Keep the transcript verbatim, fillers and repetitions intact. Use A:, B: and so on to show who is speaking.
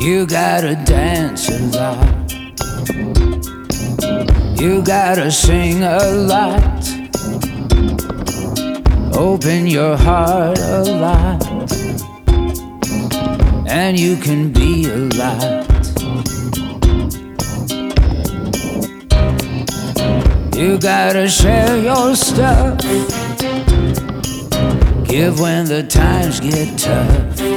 A: You gotta dance a lot. You gotta sing a lot. Open your heart a lot, and you can be a lot. You gotta share your stuff. Give when the times get tough.